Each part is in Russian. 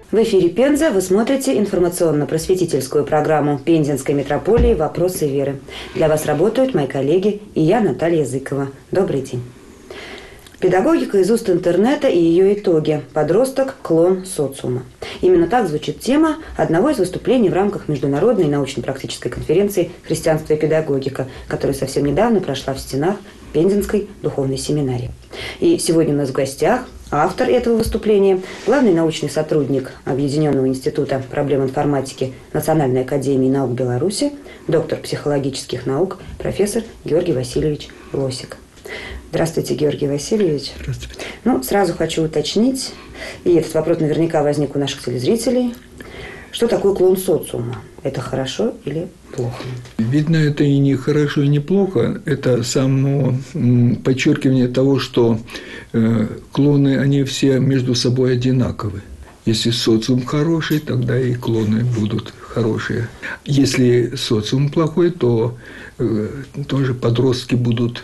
В эфире Пенза вы смотрите информационно-просветительскую программу Пензенской метрополии «Вопросы веры». Для вас работают мои коллеги и я, Наталья Зыкова. Добрый день. Педагогика из уст интернета и ее итоги. Подросток – клон социума. Именно так звучит тема одного из выступлений в рамках международной научно-практической конференции «Христианство и педагогика», которая совсем недавно прошла в стенах Пензенской духовной семинарии. И сегодня у нас в гостях автор этого выступления, главный научный сотрудник Объединенного института проблем информатики Национальной академии наук Беларуси, доктор психологических наук, профессор Георгий Васильевич Лосик. Здравствуйте, Георгий Васильевич. Здравствуйте. Сразу хочу уточнить, и этот вопрос наверняка возник у наших телезрителей. Что такое клон социума? Это хорошо или плохо? Видно, это и не хорошо, и не плохо. Это само подчеркивание того, что клоны, они все между собой одинаковы. Если социум хороший, тогда и клоны будут хорошие. Если социум плохой, то тоже подростки будут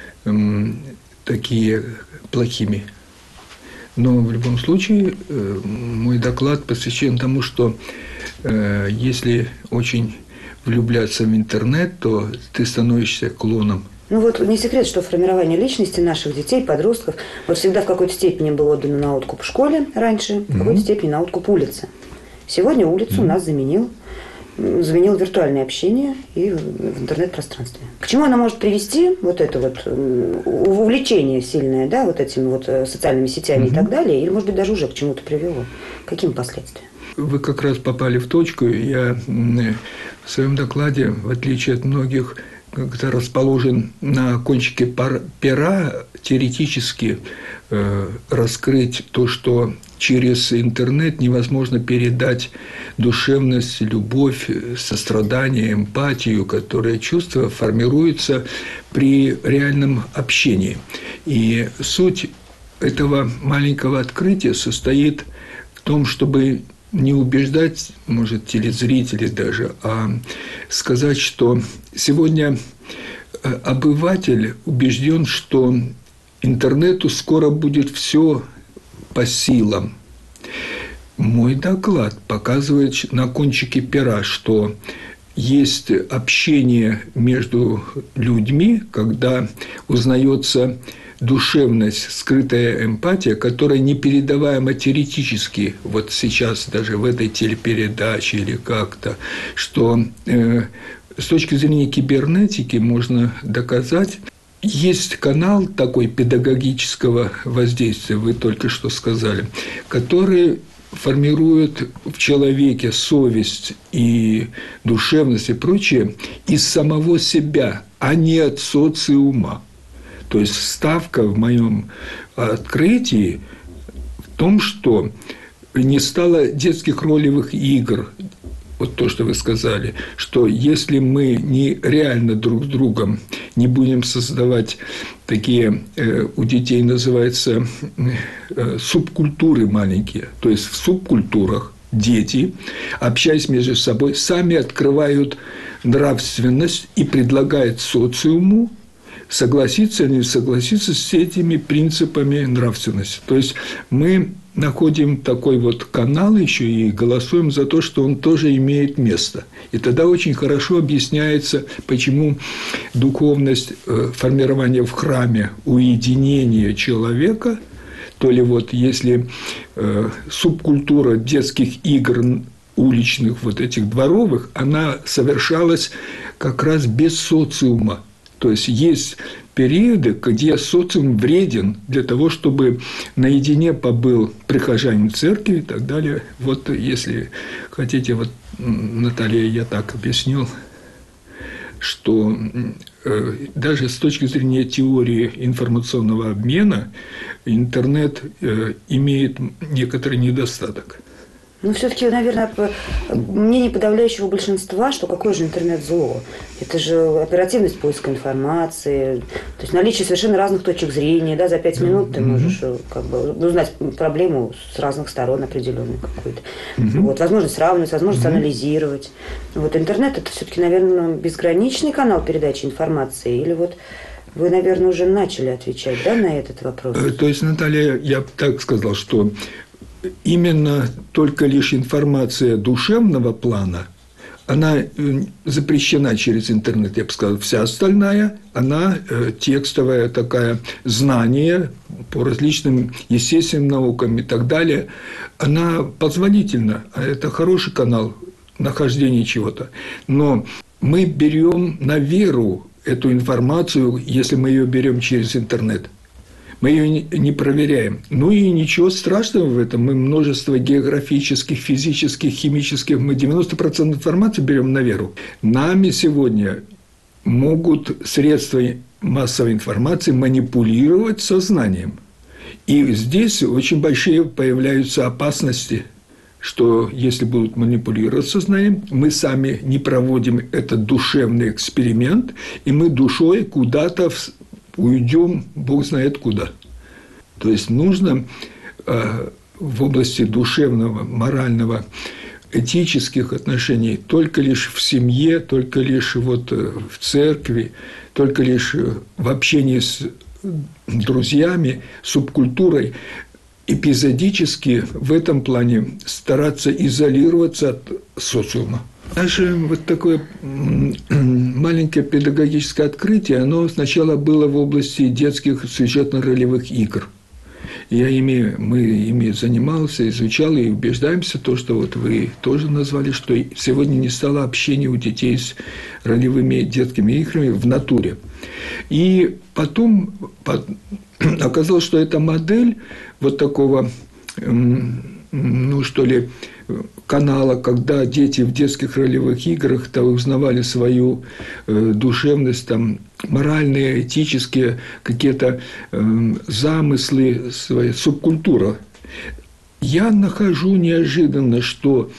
такие плохими. Но в любом случае мой доклад посвящен тому, что если очень влюбляться в интернет, то ты становишься клоном. Не секрет, что формирование личности наших детей, подростков всегда в какой-то степени было отдано на откуп в школе раньше, в какой-то степени на откуп улицы. Сегодня улицу у нас заменил виртуальное общение и в интернет-пространстве. К чему оно может привести, это увлечение сильное, этими социальными сетями и так далее, или, может быть, даже уже к чему-то привело? Каким последствиям? Вы как раз попали в точку. Я в своем докладе, в отличие от многих, как-то расположен на кончике пера теоретически раскрыть то, что через интернет невозможно передать душевность, любовь, сострадание, эмпатию, которые чувства формируются при реальном общении. И суть этого маленького открытия состоит в том, чтобы не убеждать, может, телезрителей даже, а сказать, что сегодня обыватель убежден, что интернету скоро будет все по силам. Мой доклад показывает на кончике пера, что есть общение между людьми, когда узнается душевность, скрытая эмпатия, которая непередаваема теоретически, вот сейчас даже в этой телепередаче или как-то, что с точки зрения кибернетики можно доказать. Есть канал такой педагогического воздействия, вы только что сказали, который формирует в человеке совесть и душевность и прочее из самого себя, а не от социума. То есть ставка в моем открытии в том, что не стало детских ролевых игр. Вот то, что вы сказали, что если мы не реально друг с другом не будем создавать такие, у детей называется, субкультуры маленькие, то есть в субкультурах дети, общаясь между собой, сами открывают нравственность и предлагают социуму согласиться или не согласиться с этими принципами нравственности. То есть мы находим такой канал еще и голосуем за то, что он тоже имеет место. И тогда очень хорошо объясняется, почему духовность, формирование в храме, уединение человека, то ли если субкультура детских игр уличных, этих дворовых, она совершалась как раз без социума. То есть есть периоды, где социум вреден для того, чтобы наедине побыл прихожанин церкви и так далее. Если хотите, Наталья, я так объяснил, что даже с точки зрения теории информационного обмена интернет имеет некоторый недостаток. Все-таки, наверное, мнение подавляющего большинства, что какое же интернет зло. Это же оперативность поиска информации, то есть наличие совершенно разных точек зрения. За 5 минут ты можешь узнать проблему с разных сторон определенной какой-то. Возможность сравнивать, возможность анализировать. Интернет – это все-таки, наверное, безграничный канал передачи информации. Или вы, наверное, уже начали отвечать на этот вопрос? То есть, Наталья, я так сказал, что именно только лишь информация душевного плана, она запрещена через интернет, я бы сказал. Вся остальная, она текстовая такая, знание по различным естественным наукам и так далее, она позволительна. Это хороший канал нахождения чего-то. Но мы берем на веру эту информацию, если мы ее берем через интернет. Мы ее не проверяем. Ну и ничего страшного в этом. Мы множество географических, физических, химических, мы 90% информации берем на веру. Нами сегодня могут средства массовой информации манипулировать сознанием. И здесь очень большие появляются опасности, что если будут манипулировать сознанием, мы сами не проводим этот душевный эксперимент, и мы душой куда-то уйдем, Бог знает куда. То есть нужно в области душевного, морального, этических отношений только лишь в семье, только лишь вот в церкви, только лишь в общении с друзьями, субкультурой, эпизодически в этом плане стараться изолироваться от социума. Даже вот такое маленькое педагогическое открытие, оно сначала было в области детских сюжетно-ролевых игр. Мы ими занимался, изучал и убеждаемся, то, что вот вы тоже назвали, что сегодня не стало общения у детей с ролевыми детскими играми в натуре. И потом оказалось, что эта модель вот такого, канала, когда дети в детских ролевых играх узнавали свою душевность, моральные, этические какие-то замыслы, своя субкультура. Я нахожу неожиданно, что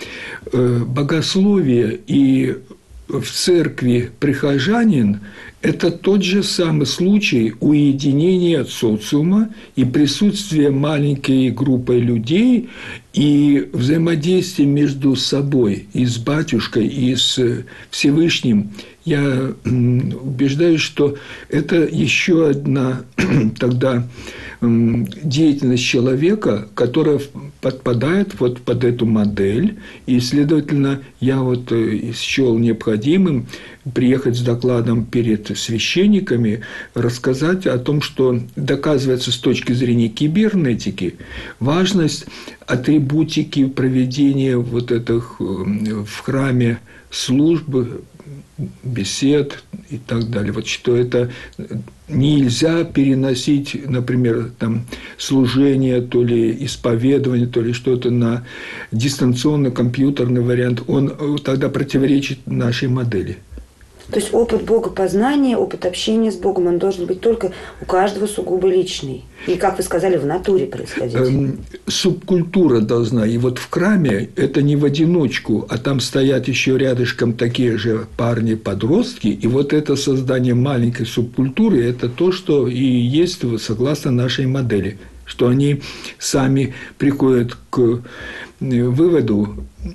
богословие и в церкви прихожанин – это тот же самый случай уединения от социума и присутствия маленькой группы людей и взаимодействия между собой и с батюшкой, и с Всевышним. Я убеждаюсь, что это еще одна тогда деятельность человека, которая подпадает вот под эту модель, и, следовательно, я вот счел необходимым приехать с докладом перед священниками, рассказать о том, что доказывается с точки зрения кибернетики важность атрибутики проведения вот этих в храме служб, бесед и так далее. Вот что это нельзя переносить, например, служение, то ли исповедование, то ли что-то на дистанционный компьютерный вариант. Он тогда противоречит нашей модели. То есть опыт богопознания, опыт общения с Богом, он должен быть только у каждого сугубо личный. И, как вы сказали, в натуре происходить. Субкультура должна. И вот в храме это не в одиночку, а там стоят еще рядышком такие же парни-подростки. И вот это создание маленькой субкультуры – это то, что и есть согласно нашей модели. Что они сами приходят к выводу,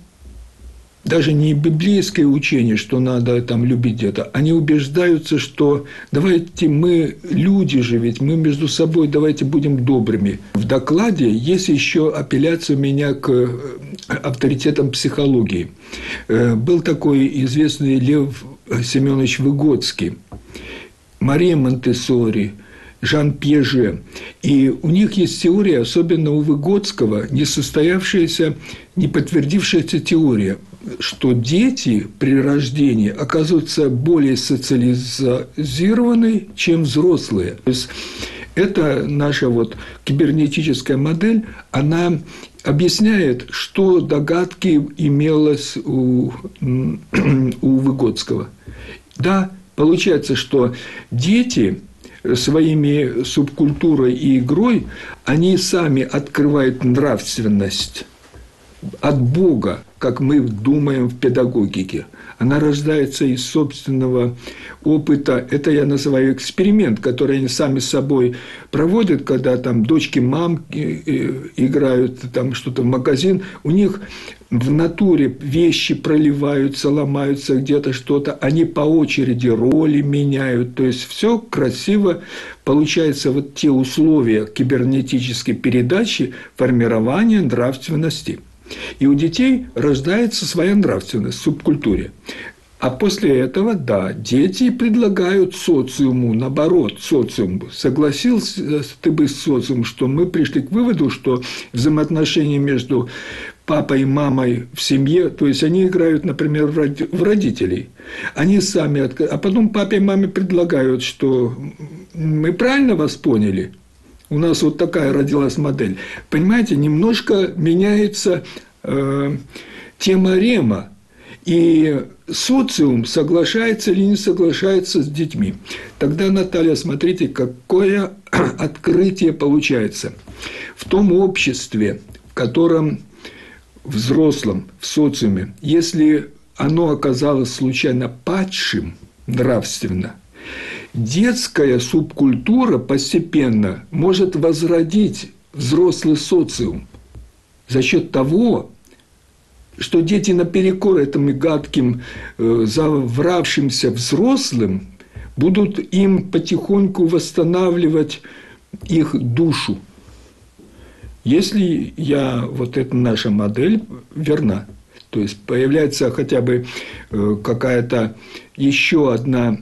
даже не библейское учение, что надо любить где-то, они убеждаются, что давайте мы люди же, ведь мы между собой, давайте будем добрыми. В докладе есть еще апелляция у меня к авторитетам психологии. Был такой известный Лев Семенович Выгодский, Мария Монтессори, Жан Пьаже. И у них есть теория, особенно у Выгодского, несостоявшаяся, не подтвердившаяся теория, что дети при рождении оказываются более социализированы, чем взрослые. То есть это наша кибернетическая модель, она объясняет, что догадки имелось у Выгодского. Да, получается, что дети своими субкультурой и игрой, они сами открывают нравственность от Бога, как мы думаем в педагогике. Она рождается из собственного опыта. Это я называю эксперимент, который они сами с собой проводят, когда там дочки мам играют там что-то в магазин. У них в натуре вещи проливаются, ломаются где-то что-то. Они по очереди роли меняют. То есть все красиво получается. Вот те условия кибернетической передачи формирования нравственности. И у детей рождается своя нравственность в субкультуре. А после этого, да, дети предлагают социуму, наоборот, социум. Согласился ты бы с социумом, что мы пришли к выводу, что взаимоотношения между папой и мамой в семье, то есть они играют, например, в родителей. Они сами, а потом папе и маме предлагают, что мы правильно вас поняли. У нас вот такая родилась модель. Понимаете, немножко меняется теорема. И социум соглашается или не соглашается с детьми. Тогда, Наталья, смотрите, какое открытие получается. В том обществе, в котором взрослом, в социуме, если оно оказалось случайно падшим нравственно, детская субкультура постепенно может возродить взрослый социум за счет того, что дети наперекор этим гадким, завравшимся взрослым будут им потихоньку восстанавливать их душу. Если вот эта наша модель верна, то есть появляется хотя бы какая-то еще один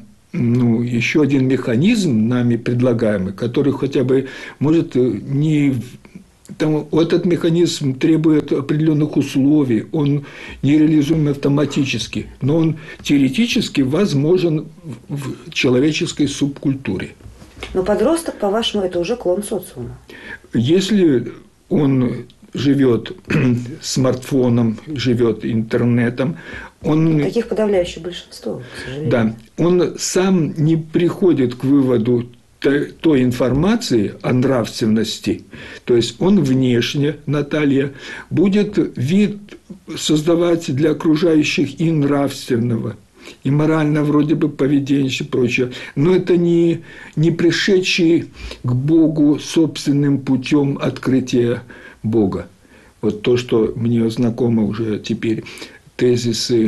механизм, нами предлагаемый, который хотя бы может не... Там, этот механизм требует определенных условий, он нереализуем автоматически, но он теоретически возможен в человеческой субкультуре. Но подросток, по-вашему, это уже клон социума? Если он живет смартфоном, живет интернетом, он... Таких подавляющее большинство, к сожалению. Да, он сам не приходит к выводу той информации о нравственности, то есть он внешне, Наталья, будет вид создавать для окружающих и нравственного, и морально вроде бы поведение и прочее, но это не пришедший к Богу собственным путем открытия Бога. Вот то, что мне знакомо уже теперь тезисы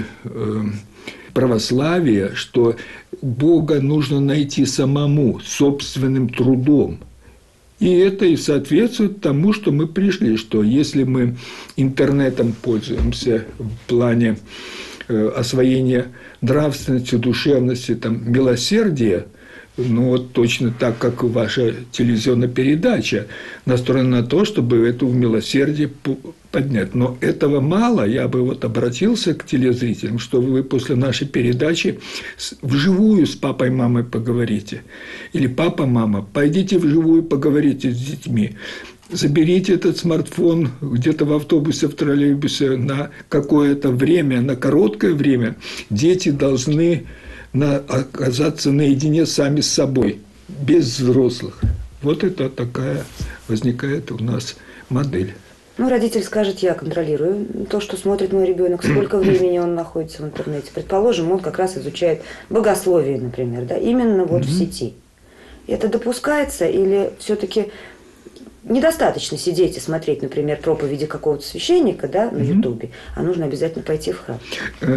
православия, что Бога нужно найти самому, собственным трудом. И это и соответствует тому, что мы пришли, что если мы интернетом пользуемся в плане освоения нравственности, душевности, милосердия, вот точно так, как ваша телевизионная передача настроена на то, чтобы это милосердие поднять. Но этого мало. Я бы обратился к телезрителям, что вы после нашей передачи вживую с папой и мамой поговорите. Или папа, мама, пойдите вживую поговорите с детьми. Заберите этот смартфон где-то в автобусе, в троллейбусе на какое-то время, на короткое время. Дети должны оказаться наедине сами с собой, без взрослых. Вот это такая возникает у нас модель. Родитель скажет, я контролирую то, что смотрит мой ребенок, сколько времени он находится в интернете. Предположим, он как раз изучает богословие, например, да, именно в сети. Это допускается или все-таки недостаточно сидеть и смотреть, например, проповеди какого-то священника, да, на Ютубе, а нужно обязательно пойти в храм?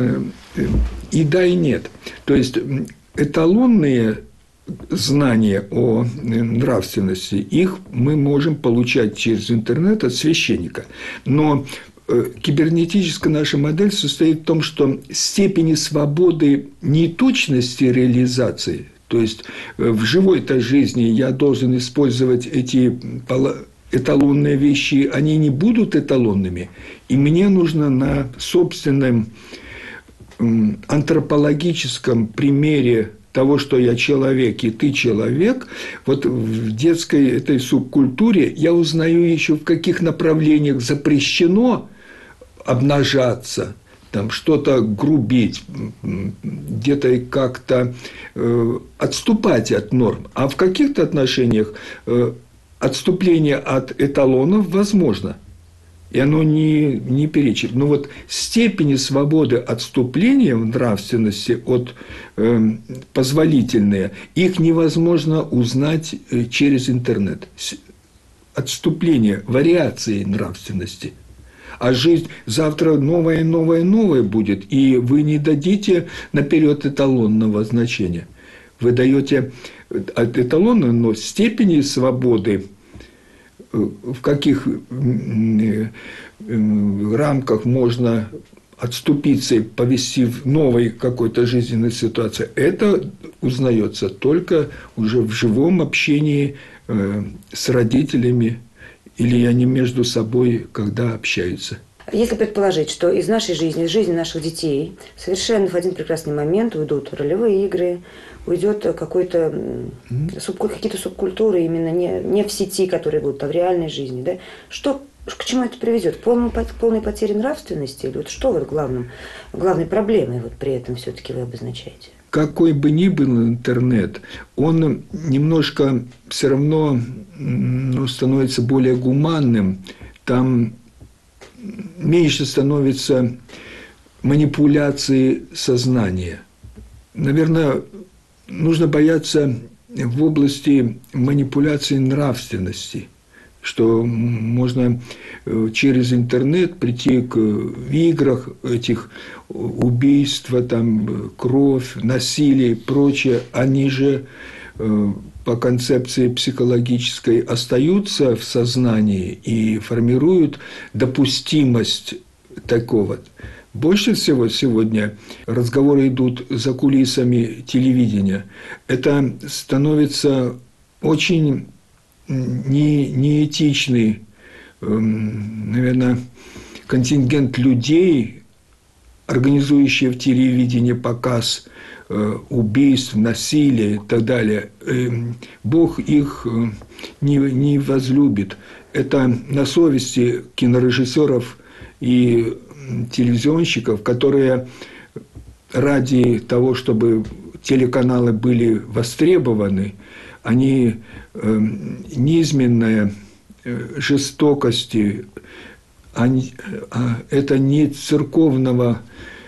И да, и нет. То есть эталонные знания о нравственности, их мы можем получать через интернет от священника. Но кибернетическая наша модель состоит в том, что степени свободы неточности реализации, то есть в живой-то жизни я должен использовать эти эталонные вещи, они не будут эталонными, и мне нужно на собственном антропологическом примере того, что я человек и ты человек, вот в детской этой субкультуре я узнаю еще, в каких направлениях запрещено обнажаться, что-то грубить, где-то как-то отступать от норм. А в каких-то отношениях отступление от эталонов возможно. И оно не перечит. Но вот степени свободы отступления в нравственности от позволительные, их невозможно узнать через интернет. Отступление, вариации нравственности. А жизнь завтра новое, новое, новое будет, и вы не дадите наперед эталонного значения. Вы даете эталонную, но степени свободы, в каких рамках можно отступиться и повести в новой какой-то жизненной ситуации, это узнается только уже в живом общении с родителями, или они между собой, когда общаются. Если предположить, что из нашей жизни, из жизни наших детей совершенно в один прекрасный момент уйдут ролевые игры, уйдет какие-то субкультуры именно не в сети, которые будут, а в реальной жизни, да? К чему это приведет? К полной потере нравственности? Или вот что главной проблемой вот при этом все-таки вы обозначаете? Какой бы ни был интернет, он немножко все равно становится более гуманным. Там меньше становится манипуляции сознания. Наверное, нужно бояться в области манипуляции нравственности, что можно через интернет прийти в играх этих убийства, там, кровь, насилие и прочее, они же по концепции психологической остаются в сознании и формируют допустимость такого. Больше всего сегодня разговоры идут за кулисами телевидения. Это становится очень неэтичный, наверное, контингент людей, организующие в телевидении показ убийств, насилия и так далее. Бог их не возлюбит. Это на совести кинорежиссеров и телевизионщиков, которые ради того, чтобы телеканалы были востребованы, они неизменная жестокости, это не церковного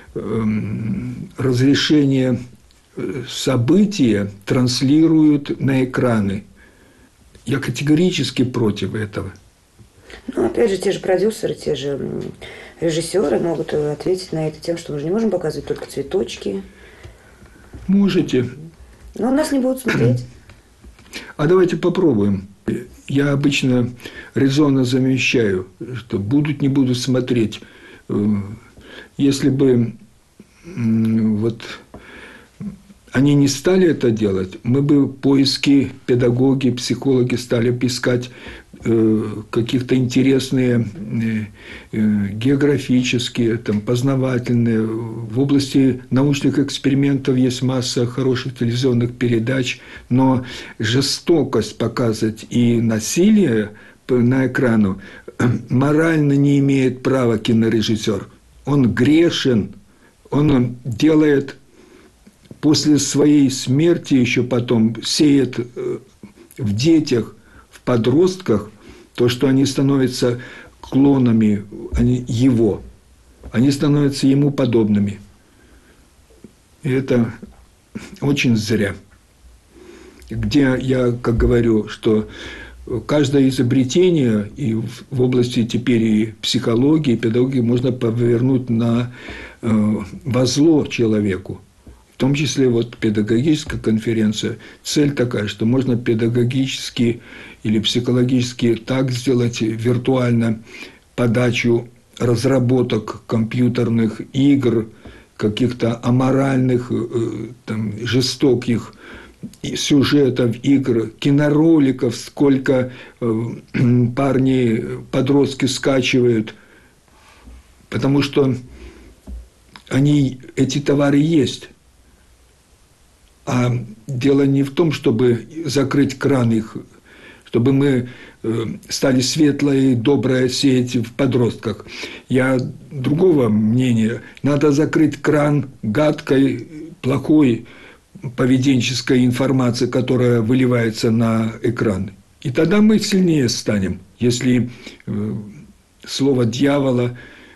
разрешения события транслируют на экраны. Я категорически против этого. Ну, опять же, те же продюсеры, те же режиссеры могут ответить на это тем, что мы же не можем показывать только цветочки. Можете. Но нас не будут смотреть. А давайте попробуем. Я обычно резонно замечаю, что будут, не будут смотреть. Если бы вот они не стали это делать, мы бы поиски, педагоги, психологи стали бы искать каких-то интересные географические, там, познавательные. В области научных экспериментов есть масса хороших телевизионных передач, но жестокость показывать и насилие на экрану морально не имеет права кинорежиссер. Он грешен, он делает после своей смерти еще потом, сеет в детях, в подростках то, что они становятся клонами его, они становятся ему подобными. И это очень зря. Где я, как говорю, что каждое изобретение и в области теперь и психологии, и педагогики можно повернуть во зло человеку. В том числе вот педагогическая конференция. Цель такая, что можно педагогически или психологически так сделать виртуально подачу разработок компьютерных игр, каких-то аморальных, там, жестоких сюжетов игр, кинороликов, сколько парни, подростки скачивают, потому что эти товары есть. А дело не в том, чтобы закрыть кран их, чтобы мы стали светлое и доброе сеять в подростках. Я другого мнения. Надо закрыть кран гадкой, плохой поведенческой информации, которая выливается на экран. И тогда мы сильнее станем, если слово дьявола,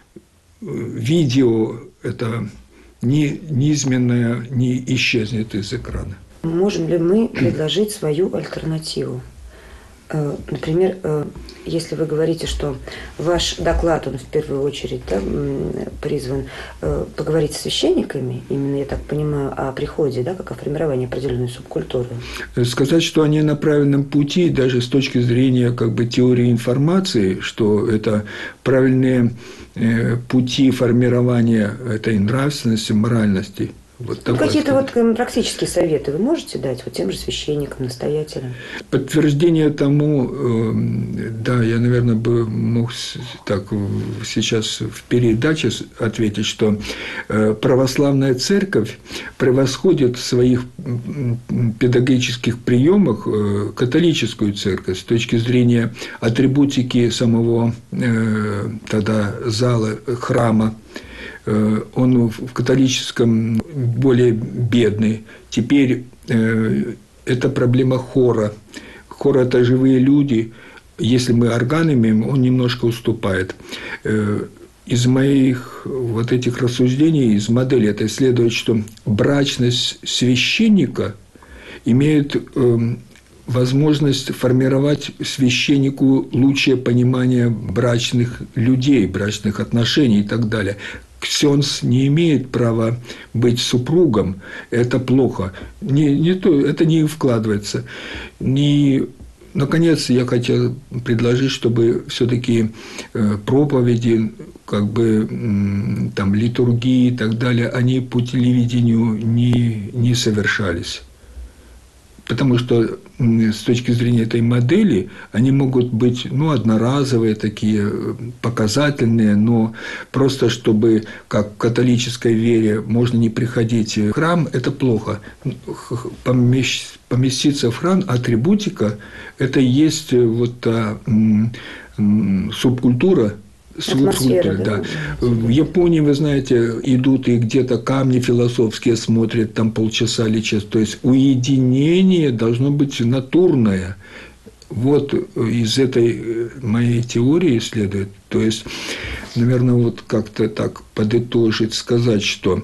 видео это неизменное не исчезнет из экрана. Можем ли мы предложить свою альтернативу? Например, если вы говорите, что ваш доклад, он в первую очередь призван поговорить с священниками, именно, я так понимаю, о приходе, как о формировании определенной субкультуры. Сказать, что они на правильном пути, даже с точки зрения теории информации, что это правильные пути формирования этой нравственности, моральности. Какие-то практические советы вы можете дать тем же священникам, настоятелям? Подтверждение тому, да, я, наверное, бы мог так сейчас в передаче ответить, что православная церковь превосходит в своих педагогических приемах католическую церковь с точки зрения атрибутики самого тогда зала, храма. Он в католическом более бедный. Теперь это проблема хора. Хор – это живые люди. Если мы орган имеем, он немножко уступает. Из моих этих рассуждений, из модели это следует, что брачность священника имеет возможность формировать священнику лучшее понимание брачных людей, брачных отношений и так далее. Ксенз не имеет права быть супругом, это плохо. Это не вкладывается. Наконец, я хотел предложить, чтобы все-таки проповеди, литургии и так далее, они по телевидению не совершались. Потому что с точки зрения этой модели они могут быть одноразовые, такие показательные, но просто чтобы, как в католической вере, можно не приходить в храм, это плохо. Поместиться в храм, атрибутика – это и есть та субкультура, да. В Японии, вы знаете, идут и где-то камни философские смотрят, там полчаса или час. То есть уединение должно быть натурное. Из этой моей теории следует. То есть, наверное, как-то так подытожить, сказать, что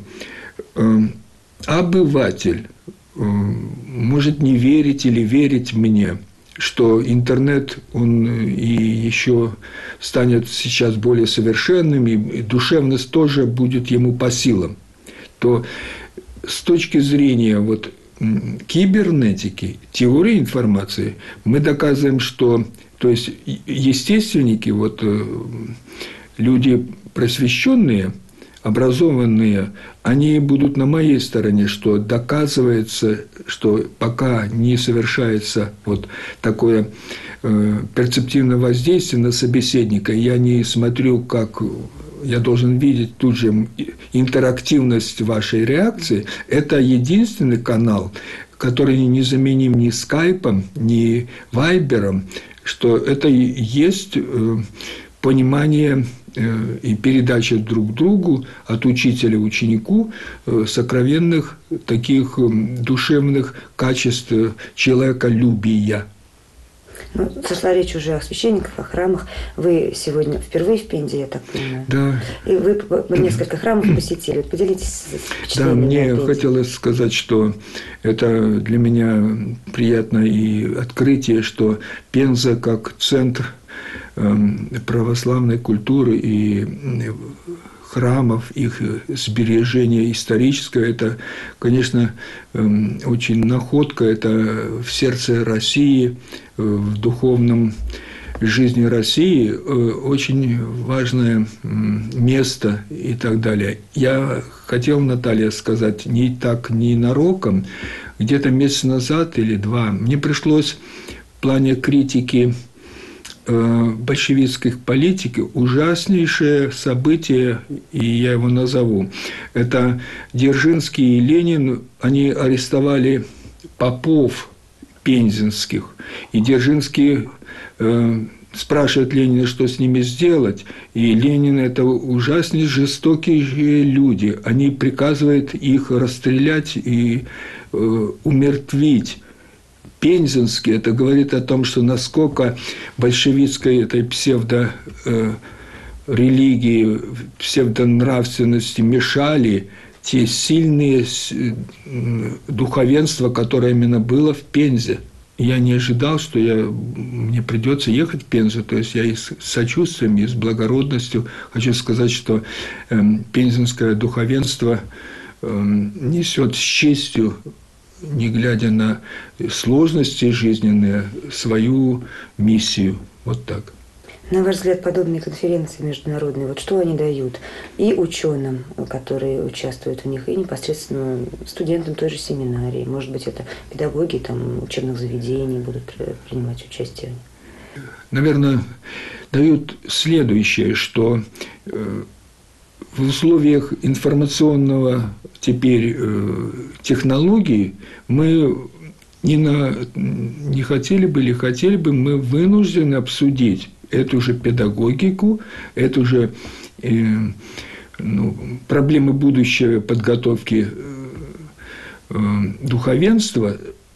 обыватель может не верить или верить мне, что интернет, он и еще станет сейчас более совершенным, и душевность тоже будет ему по силам, то с точки зрения кибернетики, теории информации, мы доказываем, что, то есть, естественники, люди просвещенные, образованные, они будут на моей стороне, что доказывается, что пока не совершается такое перцептивное воздействие на собеседника, я не смотрю, как я должен видеть тут же интерактивность вашей реакции, это единственный канал, который незаменим ни скайпом, ни вайбером, что это и есть понимание и передача друг другу от учителя ученику сокровенных таких душевных качеств человеколюбия. Сошла речь уже о священниках, о храмах. Вы сегодня впервые в Пензе, я так понимаю. Да. И вы несколько храмов посетили. Поделитесь впечатлениями. Да, мне хотелось сказать, что это для меня приятное и открытие, что Пенза как центр православной культуры и храмов, их сбережение историческое, это, конечно, очень находка, это в сердце России, в духовном жизни России очень важное место и так далее. Я хотел, Наталья, сказать не ненароком, где-то месяц назад или два мне пришлось в плане критики большевистских политик ужаснейшее событие, и я его назову. Это Дзержинский и Ленин, они арестовали попов пензенских, и Дзержинский спрашивает Ленина, что с ними сделать, и Ленин – это ужаснейшие жестокие люди, они приказывают их расстрелять и умертвить. Пензенский, это говорит о том, что насколько большевистской этой религии, псевдонравственности мешали те сильные духовенства, которое именно было в Пензе. Я не ожидал, что мне придется ехать в Пензу. То есть я и с сочувствием, и с благородностью хочу сказать, что пензенское духовенство несет с честью, не глядя на сложности жизненные, свою миссию. Вот так. На ваш взгляд, подобные конференции международные, вот что они дают и ученым, которые участвуют в них, и непосредственно студентам той же семинарии? Может быть, это педагоги там, учебных заведений будут принимать участие? Наверное, дают следующее, что в условиях информационного теперь технологий мы не хотели бы или хотели бы, мы вынуждены обсудить эту же педагогику, эту же проблемы будущей подготовки духовенства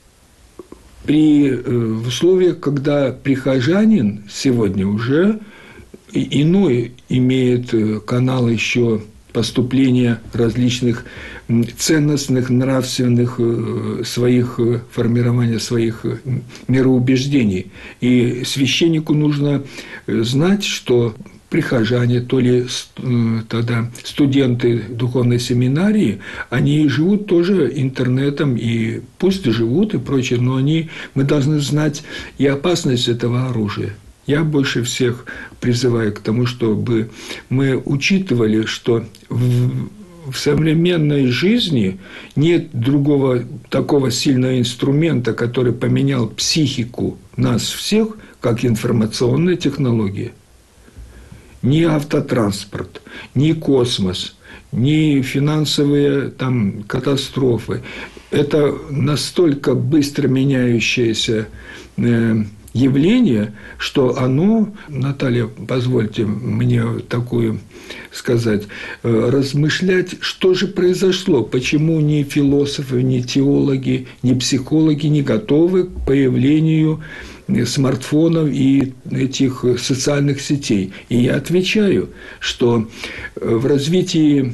в условиях, когда прихожанин сегодня уже иной имеет канал еще поступления различных ценностных, нравственных формирования своих мироубеждений. И священнику нужно знать, что прихожане, то ли тогда студенты духовной семинарии, они живут тоже интернетом, и пусть живут и прочее, но мы должны знать и опасность этого оружия. Я больше всех призываю к тому, чтобы мы учитывали, что в современной жизни нет другого такого сильного инструмента, который поменял психику нас всех, как информационная технология. Ни автотранспорт, ни космос, ни финансовые катастрофы. Это настолько быстро меняющееся явление, что оно, Наталья, позвольте мне такую сказать, размышлять, что же произошло, почему ни философы, ни теологи, ни психологи не готовы к появлению смартфонов и этих социальных сетей. И я отвечаю, что в развитии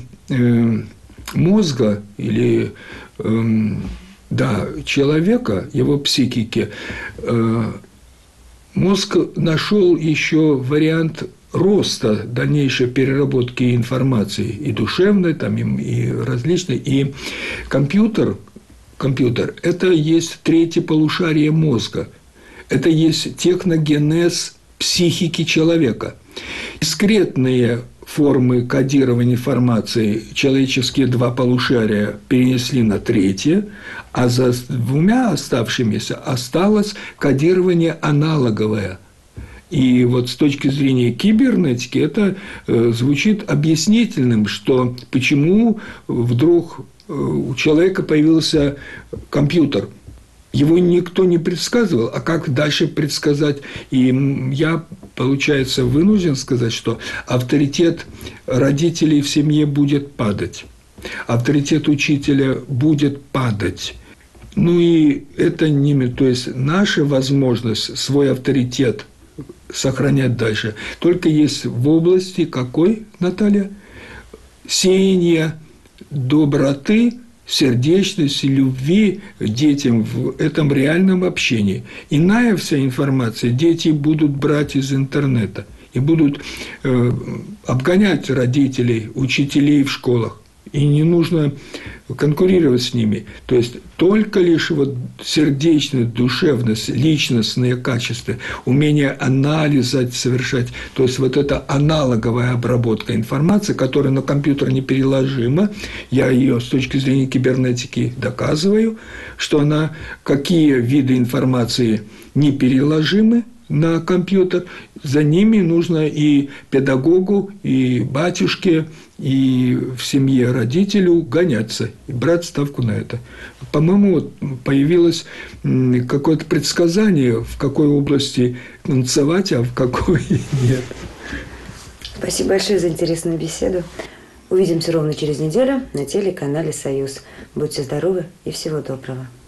мозга или человека, его психики, мозг нашел еще вариант роста дальнейшей переработки информации и душевной, и различной. И компьютер – это есть третье полушарие мозга. Это есть техногенез психики человека. Дискретные формы кодирования информации человеческие два полушария перенесли на третье, а за двумя оставшимися осталось кодирование аналоговое. И вот с точки зрения кибернетики это звучит объяснительным, что почему вдруг у человека появился компьютер. Его никто не предсказывал, а как дальше предсказать? И я, получается, вынужден сказать, что авторитет родителей в семье будет падать, авторитет учителя будет падать. И это то есть наша возможность свой авторитет сохранять дальше только есть в области какой, Наталья? Сеяния доброты, сердечности, любви детям в этом реальном общении. Иная вся информация дети будут брать из интернета и будут обгонять родителей, учителей в школах. И не нужно конкурировать с ними. То есть только лишь сердечность, душевность, личностные качества, умение анализа совершать, то есть эта аналоговая обработка информации, которая на компьютер непереложима, я ее с точки зрения кибернетики доказываю, что какие виды информации непереложимы на компьютер, за ними нужно и педагогу, и батюшке, и в семье родителю гоняться, и брать ставку на это. По-моему, появилось какое-то предсказание, в какой области танцевать, а в какой нет. Спасибо большое за интересную беседу. Увидимся ровно через неделю на телеканале «Союз». Будьте здоровы и всего доброго.